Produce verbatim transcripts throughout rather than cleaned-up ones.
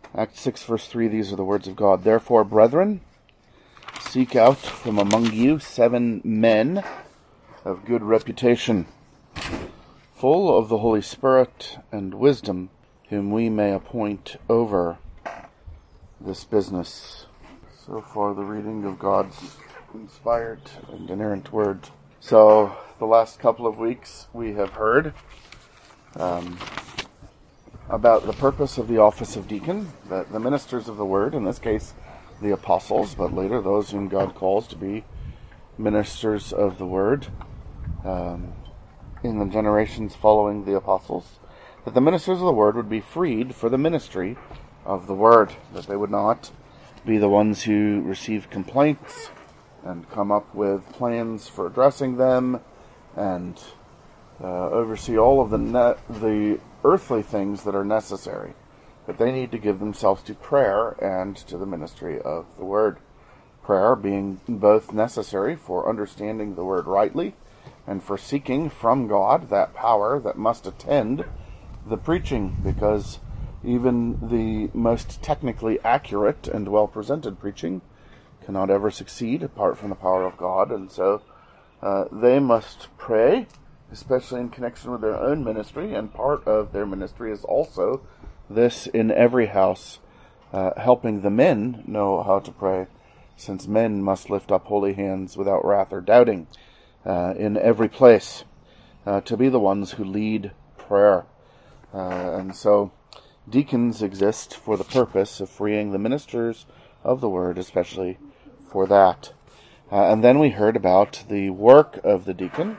Acts six, verse three, these are the words of God. Therefore, brethren, seek out from among you seven men of good reputation, full of the Holy Spirit and wisdom, whom we may appoint over this business. So far, the reading of God's inspired and inerrant word. So, the last couple of weeks, we have heard um, about the purpose of the office of deacon, that the ministers of the word, in this case the apostles, but later those whom God calls to be ministers of the word um, in the generations following the apostles, that the ministers of the word would be freed for the ministry of the word, that they would not be the ones who receive complaints and come up with plans for addressing them and uh, oversee all of the net, the earthly things that are necessary, but they need to give themselves to prayer and to the ministry of the word. Prayer being both necessary for understanding the word rightly and for seeking from God that power that must attend the preaching, because even the most technically accurate and well-presented preaching cannot ever succeed apart from the power of God, and so uh, they must pray, especially in connection with their own ministry, and part of their ministry is also this in every house, uh, helping the men know how to pray, since men must lift up holy hands without wrath or doubting uh, in every place, uh, to be the ones who lead prayer. Uh, and so deacons exist for the purpose of freeing the ministers of the word, especially for that. Uh, and then we heard about the work of the deacon,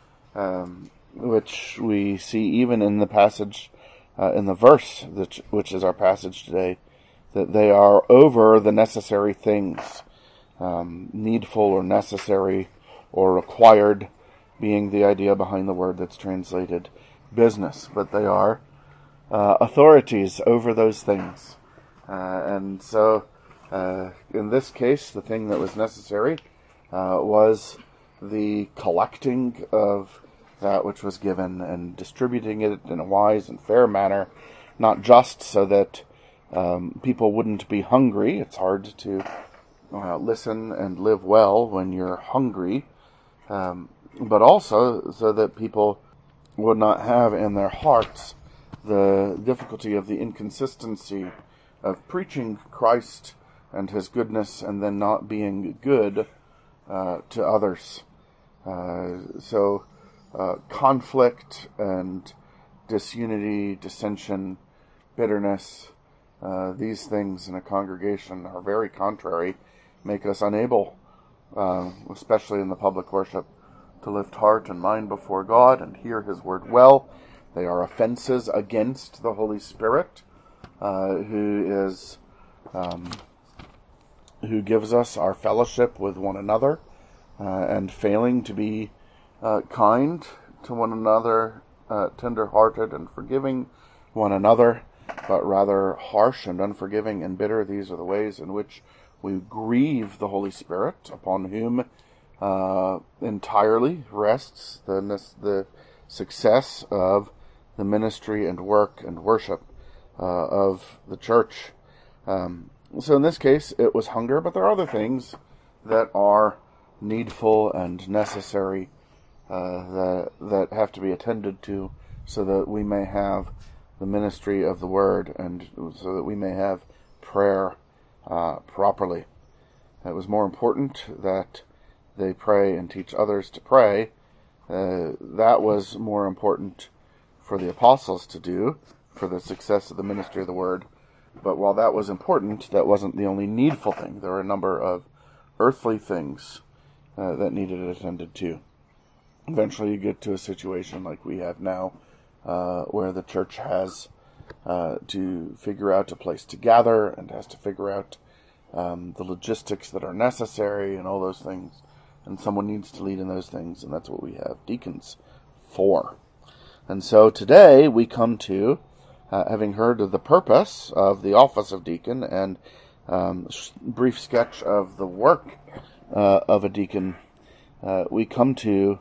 Um, which we see even in the passage, uh, in the verse, that, which is our passage today, that they are over the necessary things, um, needful or necessary or required, being the idea behind the word that's translated business, but they are uh, authorities over those things. Uh, and so, uh, in this case, the thing that was necessary uh, was the collecting of that which was given and distributing it in a wise and fair manner, not just so that um, people wouldn't be hungry. It's hard to uh, listen and live well when you're hungry, um, but also so that people would not have in their hearts the difficulty of the inconsistency of preaching Christ and his goodness and then not being good uh, to others. Uh, so uh, conflict and disunity, dissension, bitterness, uh, these things in a congregation are very contrary, make us unable, uh, especially in the public worship, to lift heart and mind before God and hear his word well. They are offenses against the Holy Spirit, uh, who is, um, who gives us our fellowship with one another. Uh, and failing to be uh, kind to one another, uh, tender-hearted and forgiving one another, but rather harsh and unforgiving and bitter. These are the ways in which we grieve the Holy Spirit, upon whom uh, entirely rests the, the success of the ministry and work and worship uh, of the church. Um, so in this case, it was hunger, but there are other things that are needful and necessary uh, that that have to be attended to, so that we may have the ministry of the word and so that we may have prayer uh, properly. It was more important that they pray and teach others to pray. Uh, that was more important for the apostles to do for the success of the ministry of the word. But while that was important, that wasn't the only needful thing. There were a number of earthly things Uh, that needed attended to. Eventually you get to a situation like we have now, uh, where the church has uh, to figure out a place to gather and has to figure out um, the logistics that are necessary and all those things. And someone needs to lead in those things, and that's what we have deacons for. And so today we come to, uh, having heard of the purpose of the office of deacon and um, brief sketch of the work Uh, of a deacon, uh, we come to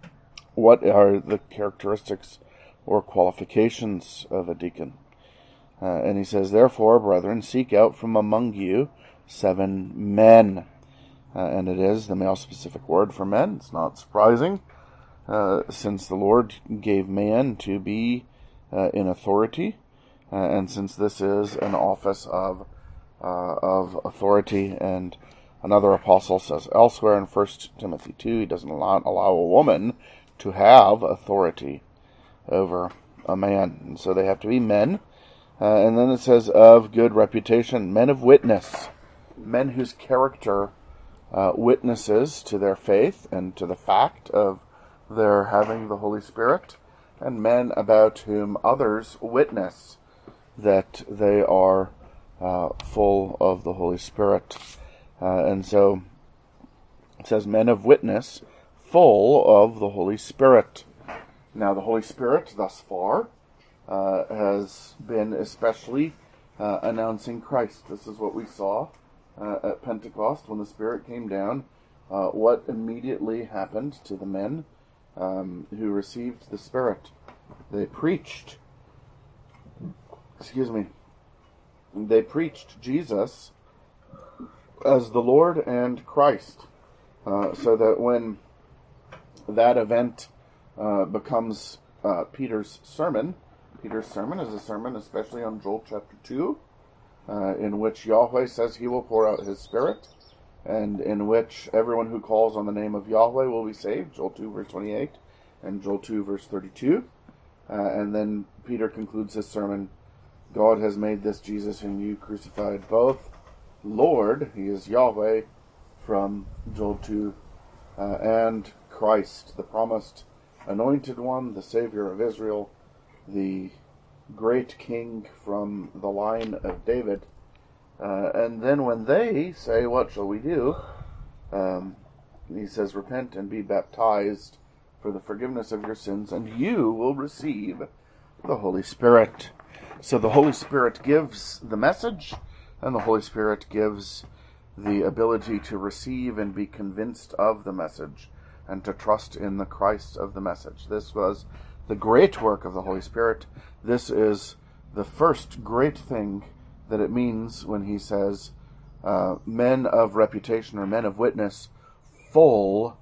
what are the characteristics or qualifications of a deacon. Uh, and he says, therefore, brethren, seek out from among you seven men. Uh, and it is the male-specific word for men. It's not surprising, uh, since the Lord gave man to be uh, in authority, uh, and since this is an office of uh, of authority. And another apostle says elsewhere in First Timothy two, he doesn't allow, allow a woman to have authority over a man. And so they have to be men. Uh, and then it says, of good reputation, men of witness, men whose character uh, witnesses to their faith and to the fact of their having the Holy Spirit, and men about whom others witness that they are uh, full of the Holy Spirit. Uh, and so it says, men of witness, full of the Holy Spirit. Now, the Holy Spirit, thus far, Uh, has been especially uh, announcing Christ. This is what we saw uh, at Pentecost when the Spirit came down. Uh, what immediately happened to the men um, who received the Spirit? They preached. Excuse me. They preached Jesus as the Lord and Christ. Uh, so that when that event uh, becomes uh, Peter's sermon, Peter's sermon is a sermon especially on Joel chapter two, uh, in which Yahweh says he will pour out his Spirit, and in which everyone who calls on the name of Yahweh will be saved, Joel two verse twenty-eight, and Joel two verse thirty-two. Uh, and then Peter concludes his sermon, God has made this Jesus whom you crucified both Lord, he is Yahweh, from Joel two, uh, and Christ, the promised anointed one, the Savior of Israel, the great king from the line of David. Uh, and then when they say, what shall we do? Um, he says, repent and be baptized for the forgiveness of your sins, and you will receive the Holy Spirit. So the Holy Spirit gives the message, and the Holy Spirit gives the ability to receive and be convinced of the message, and to trust in the Christ of the message. This was the great work of the Holy Spirit. This is the first great thing that it means when he says, uh, men of reputation or men of witness, full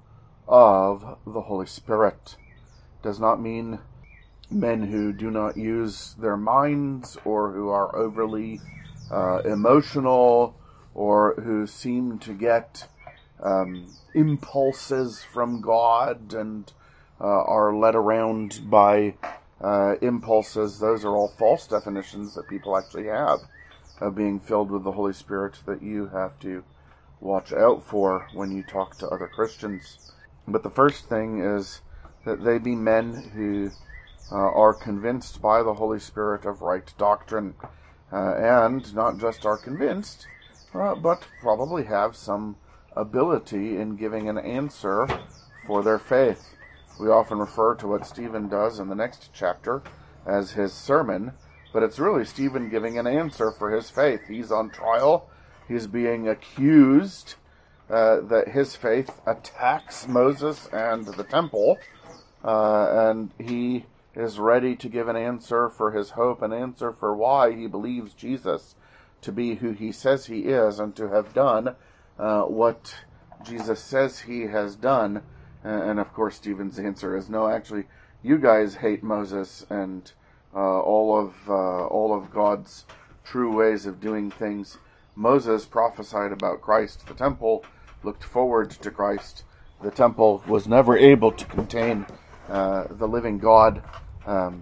of the Holy Spirit. Does not mean men who do not use their minds, or who are overly uh, emotional, or who seem to get um, impulses from God and Uh, are led around by uh, impulses. Those are all false definitions that people actually have of being filled with the Holy Spirit that you have to watch out for when you talk to other Christians. But the first thing is that they be men who uh, are convinced by the Holy Spirit of right doctrine, uh, and not just are convinced, uh, but probably have some ability in giving an answer for their faith. We often refer to what Stephen does in the next chapter as his sermon, but it's really Stephen giving an answer for his faith. He's on trial. He's being accused uh, that his faith attacks Moses and the temple, uh, and he is ready to give an answer for his hope, an answer for why he believes Jesus to be who he says he is, and to have done uh, what Jesus says he has done. And of course, Stephen's answer is, no, actually, you guys hate Moses and uh, all of uh, all of God's true ways of doing things. Moses prophesied about Christ. The temple looked forward to Christ. The temple was never able to contain uh, the living God. Um,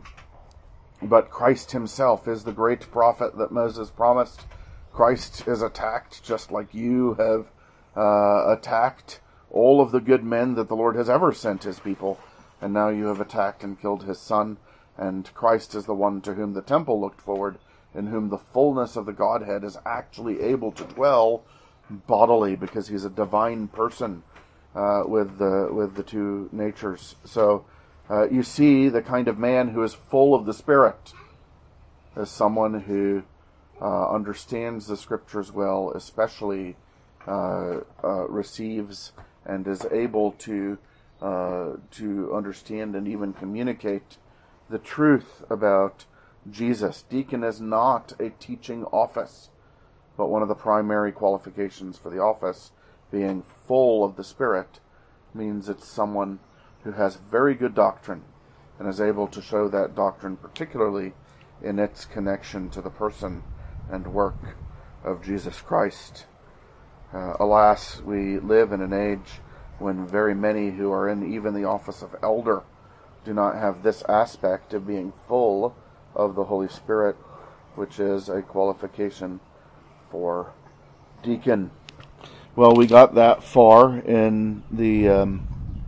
but Christ himself is the great prophet that Moses promised. Christ is attacked just like you have uh, attacked all of the good men that the Lord has ever sent his people, and now you have attacked and killed his son, and Christ is the one to whom the temple looked forward, in whom the fullness of the Godhead is actually able to dwell bodily, because he's a divine person uh, with the with the two natures. So uh, you see the kind of man who is full of the Spirit as someone who uh, understands the Scriptures well, especially uh, uh, receives and is able to uh, to understand and even communicate the truth about Jesus. Deacon is not a teaching office, but one of the primary qualifications for the office, being full of the Spirit, means it's someone who has very good doctrine and is able to show that doctrine particularly in its connection to the person and work of Jesus Christ. Uh, alas, we live in an age when very many who are in even the office of elder do not have this aspect of being full of the Holy Spirit, which is a qualification for deacon. Well, we got that far in the um,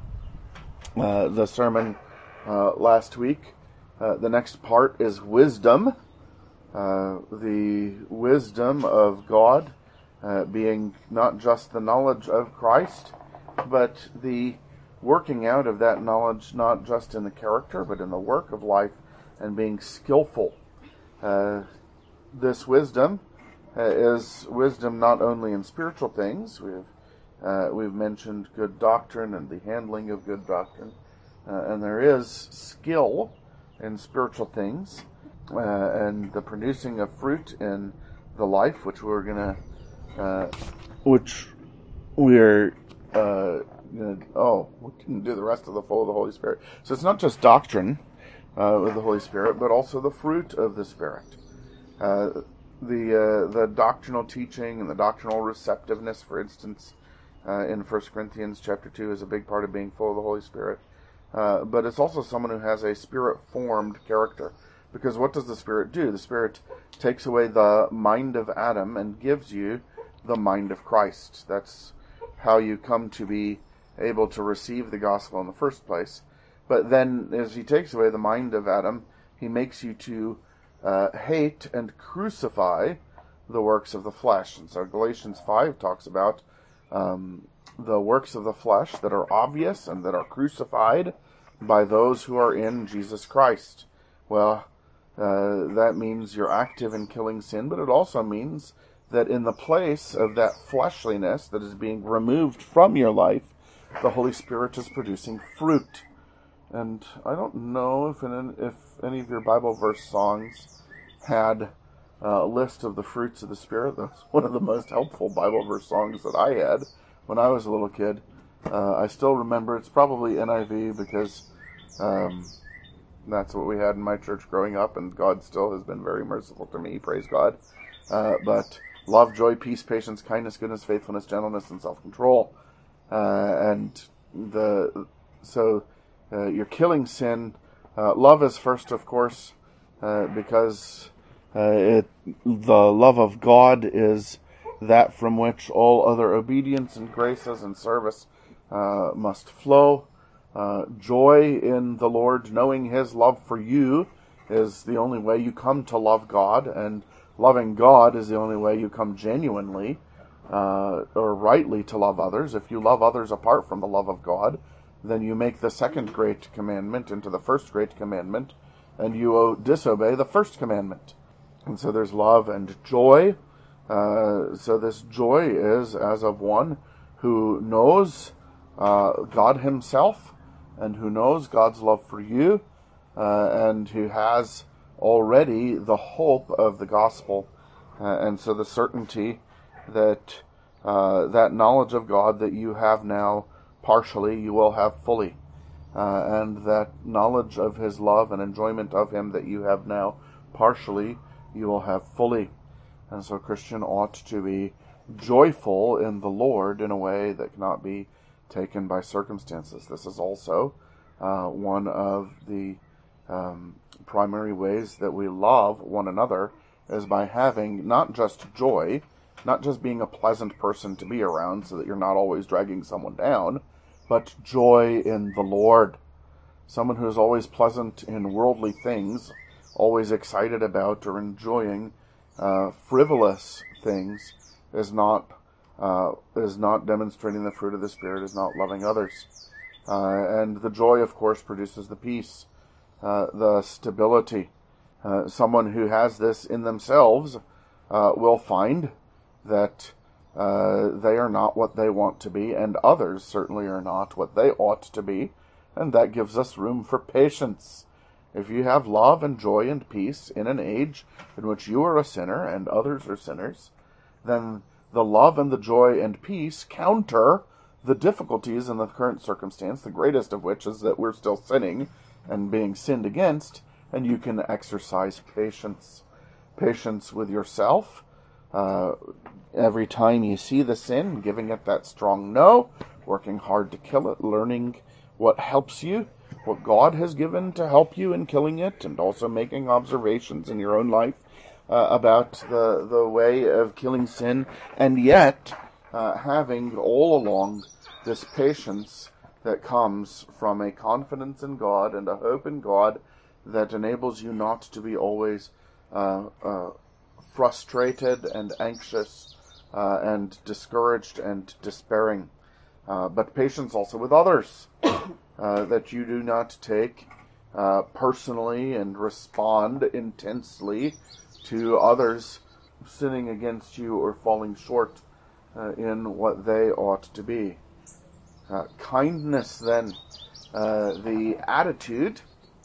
uh, the sermon uh, last week. Uh, the next part is wisdom. Uh, the wisdom of God uh, being not just the knowledge of Christ, but the working out of that knowledge not just in the character, but in the work of life, and being skillful. Uh, this wisdom uh, is wisdom not only in spiritual things. We've uh, we've mentioned good doctrine and the handling of good doctrine, uh, and there is skill in spiritual things, uh, and the producing of fruit in the life, which we're gonna, uh, which we're. Uh, oh, we didn't do the rest of the full of the Holy Spirit. So it's not just doctrine uh, with the Holy Spirit, but also the fruit of the Spirit. Uh, the uh, the doctrinal teaching and the doctrinal receptiveness, for instance, uh, in First Corinthians chapter two, is a big part of being full of the Holy Spirit. Uh, but it's also someone who has a Spirit-formed character. Because what does the Spirit do? The Spirit takes away the mind of Adam and gives you the mind of Christ. That's how you come to be able to receive the gospel in the first place. But then, as he takes away the mind of Adam, he makes you to uh, hate and crucify the works of the flesh. And so Galatians five talks about um, the works of the flesh that are obvious and that are crucified by those who are in Jesus Christ. Well, uh, that means you're active in killing sin, but it also means that in the place of that fleshliness that is being removed from your life, the Holy Spirit is producing fruit. And I don't know if in, if any of your Bible verse songs had a list of the fruits of the Spirit. That's one of the most helpful Bible verse songs that I had when I was a little kid. Uh, I still remember, it's probably N I V because um, that's what we had in my church growing up, and God still has been very merciful to me, praise God. Uh, but love, joy, peace, patience, kindness, goodness, faithfulness, gentleness, and self-control. Uh, and the so uh, you're killing sin. Uh, love is first, of course, uh, because uh, it the love of God is that from which all other obedience and graces and service uh, must flow. Uh, joy in the Lord, knowing His love for you, is the only way you come to love God, and loving God is the only way you come genuinely uh, or rightly to love others. If you love others apart from the love of God, then you make the second great commandment into the first great commandment, and you disobey the first commandment. And so there's love and joy. Uh, so this joy is as of one who knows uh, God Himself, and who knows God's love for you, uh, and who has already the hope of the gospel, uh, and so the certainty that uh, that knowledge of God that you have now partially, you will have fully, uh, and that knowledge of His love and enjoyment of Him that you have now partially, you will have fully. And so a Christian ought to be joyful in the Lord in a way that cannot be taken by circumstances. This is also uh, one of the um, primary ways that we love one another, is by having not just joy, not just being a pleasant person to be around so that you're not always dragging someone down, but joy in the Lord. Someone who is always pleasant in worldly things, always excited about or enjoying uh, frivolous things, is not uh, is not demonstrating the fruit of the Spirit, is not loving others. Uh, and the joy, of course, produces the peace, uh, the stability. Uh, someone who has this in themselves uh, will find that uh, they are not what they want to be, and others certainly are not what they ought to be, and that gives us room for patience. If you have love and joy and peace in an age in which you are a sinner and others are sinners, then the love and the joy and peace counter the difficulties in the current circumstance, the greatest of which is that we're still sinning and being sinned against, and you can exercise patience. Patience with yourself. Uh, every time you see the sin, giving it that strong no, working hard to kill it, learning what helps you, what God has given to help you in killing it, and also making observations in your own life uh, about the, the way of killing sin, and yet uh, having all along this patience that comes from a confidence in God and a hope in God that enables you not to be always uh, uh, frustrated and anxious uh, and discouraged and despairing. Uh, but patience also with others, uh, that you do not take uh, personally and respond intensely to others sinning against you or falling short uh, in what they ought to be. Uh, kindness, then, uh, the attitude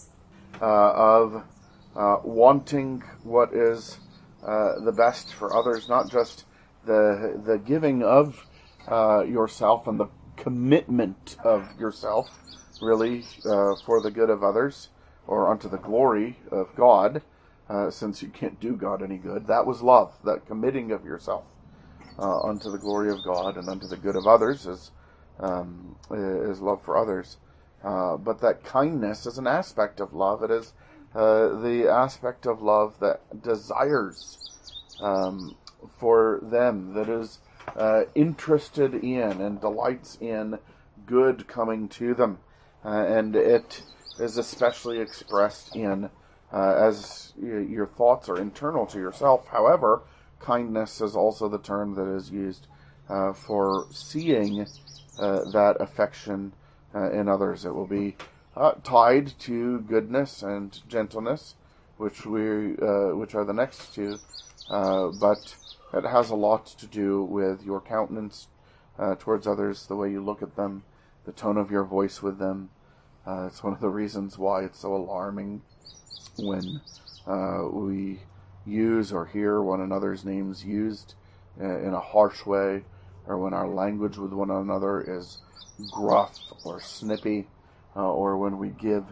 uh, of uh, wanting what is uh, the best for others, not just the the giving of uh, yourself and the commitment of yourself, really, uh, for the good of others or unto the glory of God, uh, since you can't do God any good. That was love, that committing of yourself uh, unto the glory of God and unto the good of others is Um, is love for others. Uh, but that kindness is an aspect of love. It is uh, the aspect of love that desires um, for them, that is uh, interested in and delights in good coming to them. Uh, and it is especially expressed in, uh, as y- your thoughts are internal to yourself. However, kindness is also the term that is used uh, for seeing Uh, that affection uh, in others. It will be uh, tied to goodness and gentleness, which we uh, which are the next two, uh, but it has a lot to do with your countenance uh, towards others, the way you look at them, the tone of your voice with them. Uh, it's one of the reasons why it's so alarming when uh, we use or hear one another's names used uh, in a harsh way, or when our language with one another is gruff or snippy, uh, or when we give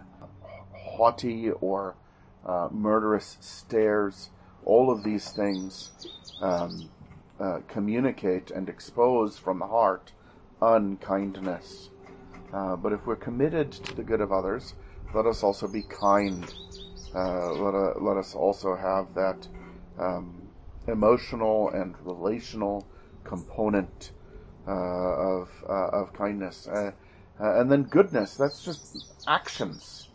haughty or uh, murderous stares. All of these things um, uh, communicate and expose from the heart unkindness. Uh, but if we're committed to the good of others, let us also be kind. Uh, let, uh, let us also have that um, emotional and relational component uh, of uh, of kindness, uh, uh, and then goodness. That's just actions.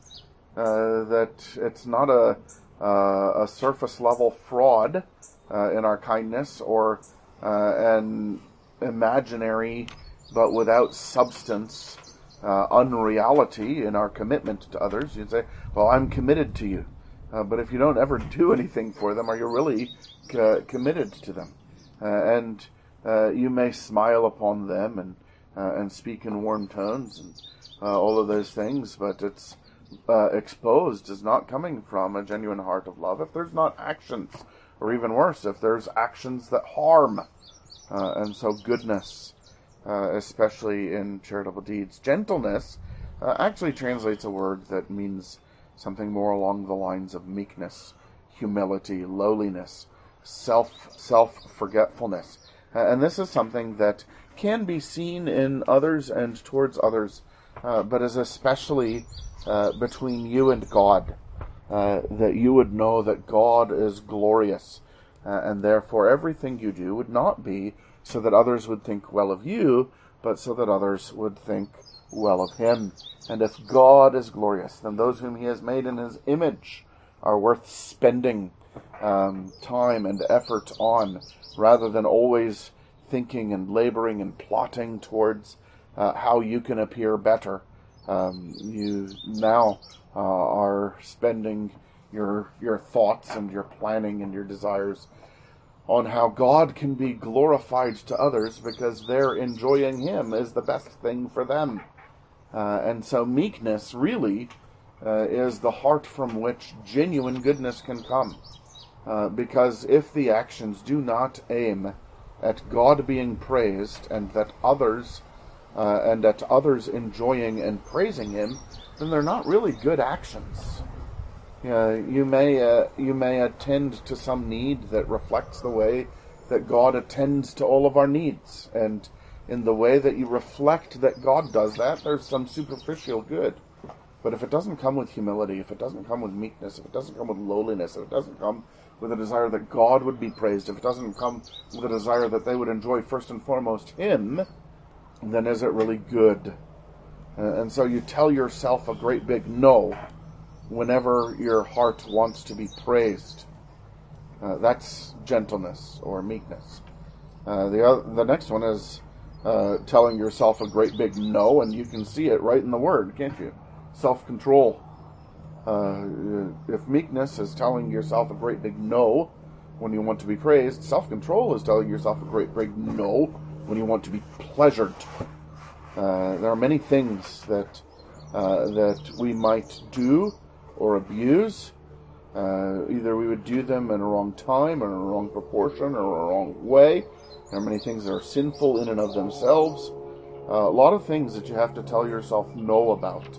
Uh, that it's not a uh, a surface level fraud uh, in our kindness, or uh, an imaginary but without substance uh, unreality in our commitment to others. You'd say, "Well, I'm committed to you," uh, but if you don't ever do anything for them, are you really c- committed to them? Uh, and Uh, you may smile upon them and uh, and speak in warm tones and uh, all of those things, but it's uh, exposed as not coming from a genuine heart of love if there's not actions, or even worse, if there's actions that harm. Uh, and so goodness, uh, especially in charitable deeds. Gentleness uh, actually translates a word that means something more along the lines of meekness, humility, lowliness, self self-forgetfulness. Uh, and this is something that can be seen in others and towards others, uh, but is especially uh, between you and God, uh, that you would know that God is glorious, uh, and therefore everything you do would not be so that others would think well of you, but so that others would think well of him. And if God is glorious, then those whom he has made in his image are worth spending um, time and effort on, rather than always thinking and laboring and plotting towards uh, how you can appear better. Um, you now uh, are spending your your thoughts and your planning and your desires on how God can be glorified to others, because their enjoying him is the best thing for them. Uh, and so meekness really uh, is the heart from which genuine goodness can come. Uh, because if the actions do not aim at God being praised and that others uh, and at others enjoying and praising Him, then they're not really good actions. Uh, you may uh, you may attend to some need that reflects the way that God attends to all of our needs, and in the way that you reflect that God does that, there's some superficial good. But if it doesn't come with humility, if it doesn't come with meekness, if it doesn't come with lowliness, if it doesn't come with a desire that God would be praised, if it doesn't come with a desire that they would enjoy first and foremost Him, then is it really good? Uh, and so you tell yourself a great big no whenever your heart wants to be praised. Uh, that's gentleness or meekness. Uh, the other, the next one is uh, telling yourself a great big no, and you can see it right in the word, can't you? Self-control. Uh, if meekness is telling yourself a great big no when you want to be praised, self-control is telling yourself a great big no when you want to be pleasured. Uh, there are many things that uh, that we might do or abuse. Uh, either we would do them in a wrong time, or in a wrong proportion, or a wrong way. There are many things that are sinful in and of themselves. Uh, a lot of things that you have to tell yourself no about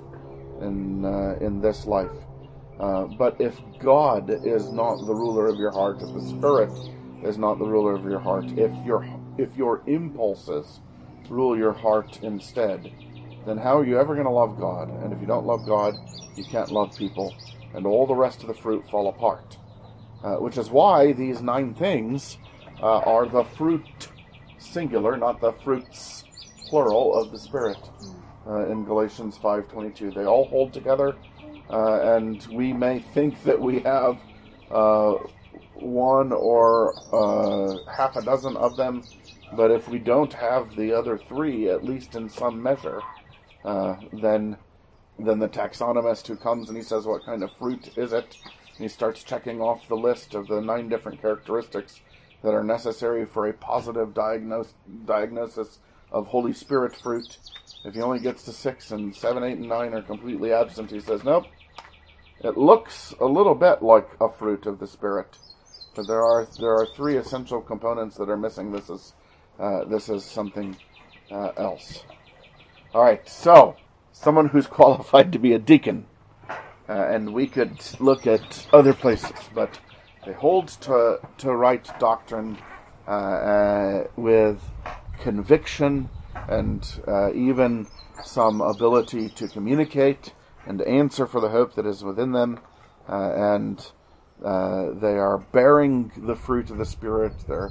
in uh, in this life. Uh, but if God is not the ruler of your heart, if the Spirit is not the ruler of your heart, if your if your impulses rule your heart instead, then how are you ever going to love God? And if you don't love God, you can't love people, and all the rest of the fruit fall apart. Uh, which is why these nine things uh, are the fruit singular, not the fruits plural of the Spirit. Uh, in Galatians five twenty-two, they all hold together, uh, and we may think that we have uh, one or uh, half a dozen of them, but if we don't have the other three, at least in some measure, uh, then then the taxonomist who comes and he says, "What kind of fruit is it?" and he starts checking off the list of the nine different characteristics that are necessary for a positive diagnose, diagnosis of Holy Spirit fruit. If he only gets to six and seven, eight, and nine are completely absent, he says, nope, it looks a little bit like a fruit of the Spirit, but there are there are three essential components that are missing. This is uh, this is something uh, else. All right, so someone who's qualified to be a deacon, uh, and we could look at other places, but they hold to to right doctrine uh, uh, with conviction and uh, even some ability to communicate and answer for the hope that is within them, uh, and uh, they are bearing the fruit of the Spirit. They're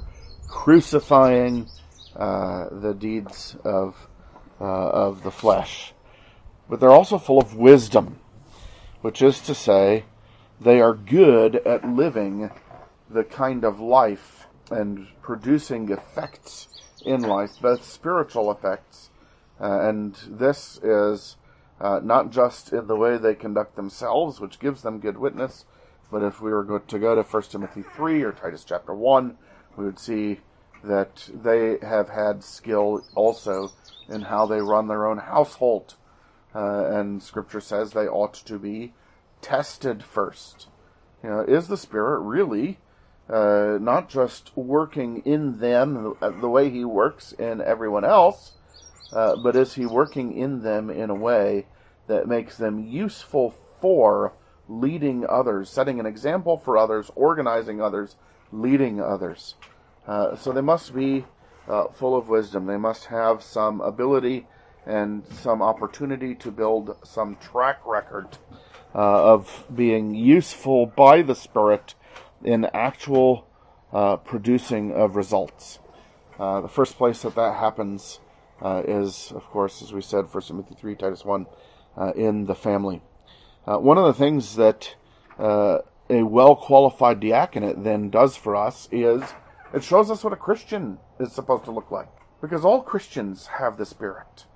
crucifying uh, the deeds of uh, of the flesh, but they're also full of wisdom, which is to say, they are good at living the kind of life and producing effects in life, both spiritual effects, uh, and this is uh, not just in the way they conduct themselves, which gives them good witness, but if we were to go to First Timothy three or Titus chapter one, we would see that they have had skill also in how they run their own household, uh, and Scripture says they ought to be tested first. You know, is the Spirit really Uh, not just working in them the way He works in everyone else, uh, but is He working in them in a way that makes them useful for leading others, setting an example for others, organizing others, leading others. Uh, so they must be uh, full of wisdom. They must have some ability and some opportunity to build some track record uh, of being useful by the Spirit in actual uh, producing of results. Uh, the first place that that happens uh, is, of course, as we said, First Timothy three, Titus one, uh, in the family. Uh, one of the things that uh, a well-qualified diaconate then does for us is it shows us what a Christian is supposed to look like. Because all Christians have the Spirit.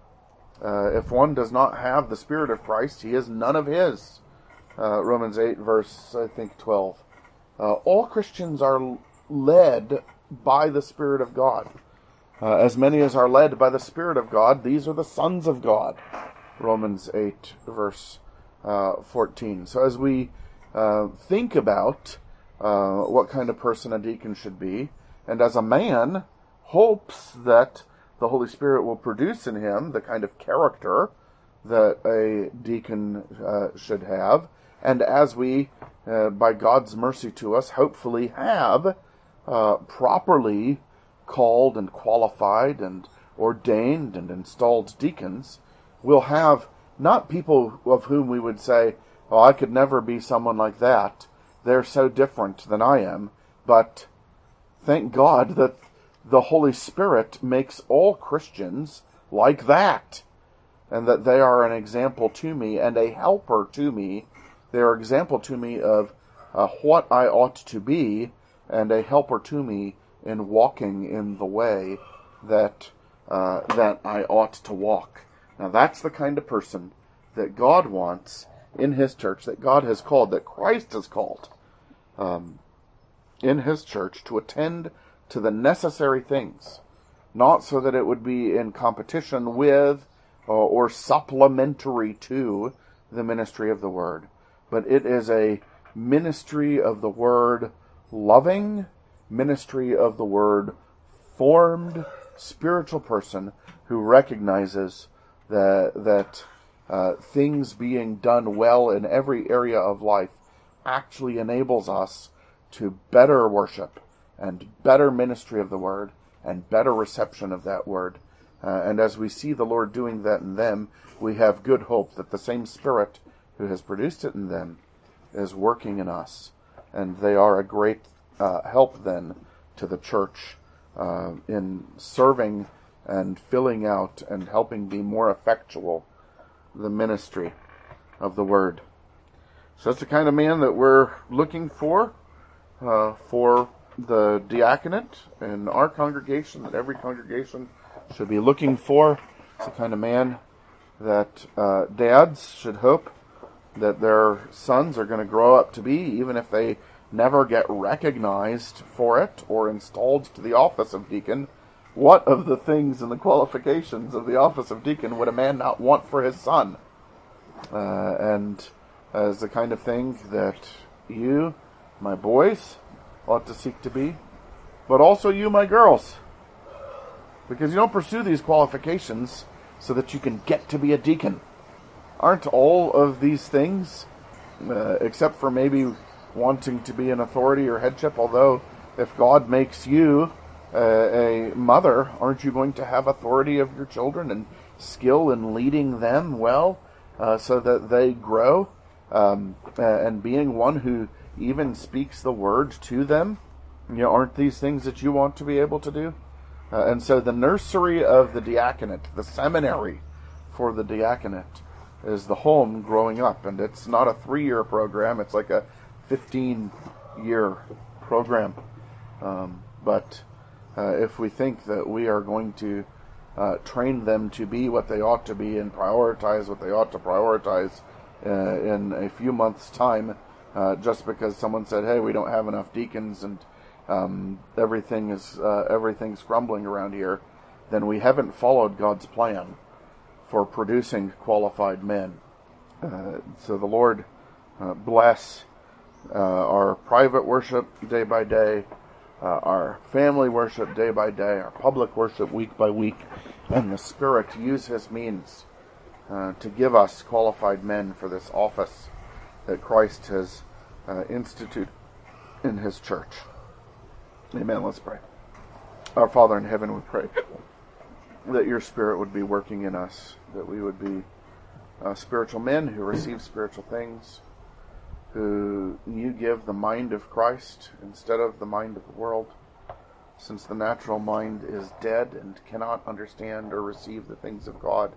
Uh, if one does not have the Spirit of Christ, he is none of His. Uh, Romans eight, verse, I think, twelve. Uh, all Christians are led by the Spirit of God. Uh, as many as are led by the Spirit of God, these are the sons of God. Romans eight, verse uh, fourteen. So as we uh, think about uh, what kind of person a deacon should be, and as a man hopes that the Holy Spirit will produce in him the kind of character that a deacon uh, should have, and as we, uh, by God's mercy to us, hopefully have uh, properly called and qualified and ordained and installed deacons, we'll have not people of whom we would say, oh, I could never be someone like that. They're so different than I am. But thank God that the Holy Spirit makes all Christians like that, and that they are an example to me and a helper to me. They are an example to me of uh, what I ought to be, and a helper to me in walking in the way that uh, that I ought to walk. Now that's the kind of person that God wants in His church, that God has called, that Christ has called um, in His church to attend to the necessary things, not so that it would be in competition with uh, or supplementary to the ministry of the Word, but it is a ministry of the Word loving, ministry of the Word formed, spiritual person who recognizes that, that uh, things being done well in every area of life actually enables us to better worship and better ministry of the Word and better reception of that Word. Uh, and as we see the Lord doing that in them, we have good hope that the same Spirit who has produced it in them is working in us. And they are a great uh, help then to the church uh, in serving and filling out and helping be more effectual the ministry of the Word. So that's the kind of man that we're looking for, uh, for the diaconate in our congregation, that every congregation should be looking for. It's the kind of man that uh, dads should hope that their sons are going to grow up to be, even if they never get recognized for it or installed to the office of deacon. What of the things and the qualifications of the office of deacon would a man not want for his son? Uh, and as the kind of thing that you, my boys, ought to seek to be, but also you, my girls. Because you don't pursue these qualifications so that you can get to be a deacon. Aren't all of these things, uh, except for maybe wanting to be an authority or headship, although if God makes you uh, a mother, aren't you going to have authority of your children and skill in leading them well uh, so that they grow? Um, uh, and being one who even speaks the word to them, you know, aren't these things that you want to be able to do? Uh, and so the nursery of the diaconate, the seminary for the diaconate, is the home growing up. And it's not a three-year program, it's like a fifteen-year program. Um, but uh, if we think that we are going to uh, train them to be what they ought to be and prioritize what they ought to prioritize uh, in a few months' time, uh, just because someone said, hey, we don't have enough deacons and um, everything is uh, everything's crumbling around here, then we haven't followed God's plan for producing qualified men. Uh, so the Lord uh, bless uh, our private worship day by day, uh, our family worship day by day, our public worship week by week, and the Spirit use His means uh, to give us qualified men for this office that Christ has uh, instituted in His church. Amen. Let's pray. Our Father in heaven, we pray that your Spirit would be working in us, that we would be uh, spiritual men who receive spiritual things, who you give the mind of Christ instead of the mind of the world, since the natural mind is dead and cannot understand or receive the things of God.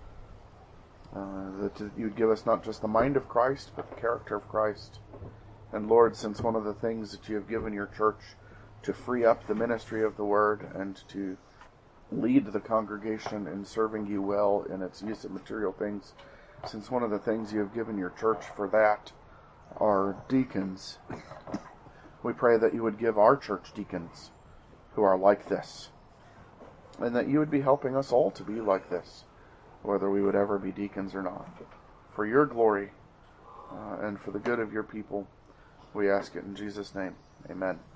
Uh, that you would give us not just the mind of Christ, but the character of Christ. And Lord, since one of the things that you have given your church to free up the ministry of the Word and to lead the congregation in serving you well in its use of material things, since one of the things you have given your church for that are deacons, we pray that you would give our church deacons who are like this, and that you would be helping us all to be like this, whether we would ever be deacons or not. For your glory uh, and for the good of your people. We ask it in Jesus' name. Amen.